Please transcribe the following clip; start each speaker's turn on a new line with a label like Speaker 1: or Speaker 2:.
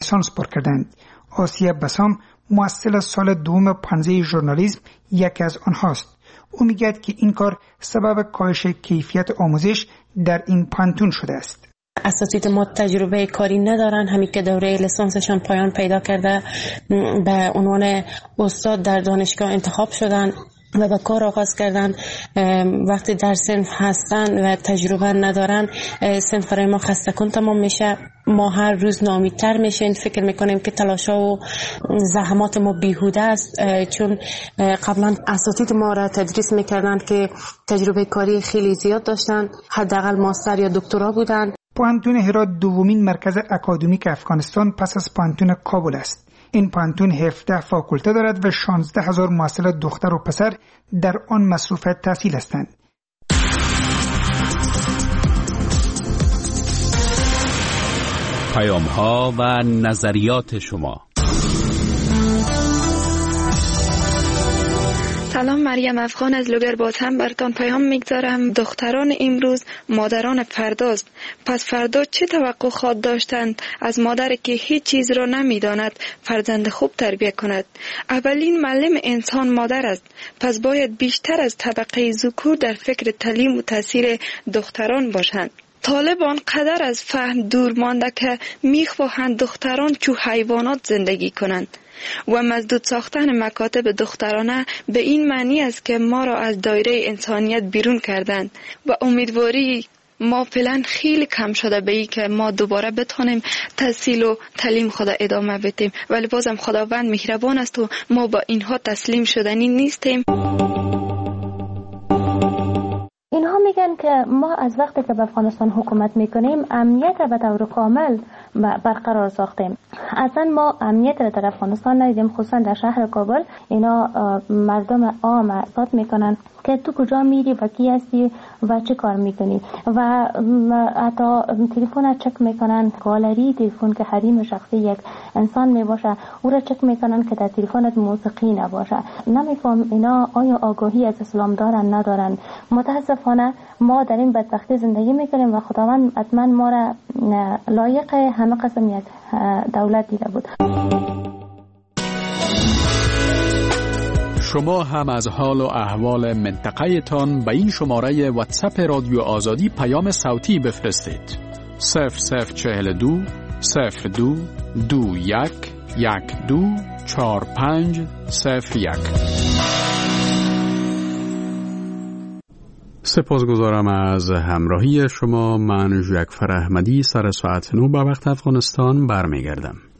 Speaker 1: لیسانس پر کردند. آسیه بسام مؤسس سال دوم پانزه ژورنالیسم یکی از آنهاست. او میگوید که این کار سبب کاهش کیفیت آموزش در این پانتون شده است.
Speaker 2: اساتید ما تجربه کاری ندارن، همین که دوره لیسانسشان پایان پیدا کرده به عنوان استاد در دانشگاه انتخاب شدن و به کار آغاز کردن. وقتی در صنف هستن و تجربه ندارن، صنف برای ما خسته کن تمام میشه. ما هر روز ناامیدتر میشیم، فکر میکنیم که تلاشا و زحمات ما بیهوده است، چون قبلا اساتید ما را تدریس میکردن که تجربه کاری خیلی زیاد داشتن، حداقل ماستر یا دکترا بودن.
Speaker 1: پانتون هرات دومین مرکز اکادمیک افغانستان پس از پانتون کابل است. این پانتون 17 فاکولته دارد و 16,000 محصل دختر و پسر در آن مصروف تحصیل هستند.
Speaker 3: پیام‌ها و نظریات شما.
Speaker 4: سلام، مریم افغان از لوگرباز هم براتون پیام میگذارم. دختران امروز مادران فرداست. پس فردا چه توقع خواهد داشتند از مادری که هیچ چیز را نمیداند فرزند خوب تربیت کند؟ اولین معلم انسان مادر است. پس باید بیشتر از طبقه ذکور در فکر تعلیم و تاثیر دختران باشند. طالبان قدر از فهم دور مانده که میخواهند دختران چو حیوانات زندگی کنند و مسدود ساختن مکاتب دخترانه به این معنی است که ما را از دایره انسانیت بیرون کردند و امیدواری ما فعلا خیلی کم شده به این که ما دوباره بتونیم تحصیل و تعلیم خود ادامه بدیم، ولی بازم خداوند مهربان است و ما با اینها تسلیم شدنی نیستیم.
Speaker 5: اینها میگن که ما از وقتی که به افغانستان حکومت میکنیم امنیت را به طور کامل برقرار ساختیم. اصلا ما امنیت را در افغانستان ندیدیم، خصوصا در شهر کابل. اینا مردم عام اثبات میکنن که تو کجا میری و کی هستی و چه کار میکنی و حتی تلفن چک میکنن، گالری تلفن که حریم شخصی یک انسان میباشه او را چک میکنن که در تلفنت موسیقی نباشه. نمیفهم اینا آیا آگاهی از اسلام دارن ندارن؟ متاسفانه ما در این بدبختی زندگی میکنیم و خداوند حتما ما را لایق همه قسم یک دولت دیده بود.
Speaker 3: شما هم از حال و احوال منطقه تان به این شماره واتساپ رادیو آزادی پیام صوتی بفرستید. 0042 02 21 12 45 01. سپاسگزارم از همراهی شما. من جعفر احمدی سر ساعت 9 به وقت افغانستان برمیگردم.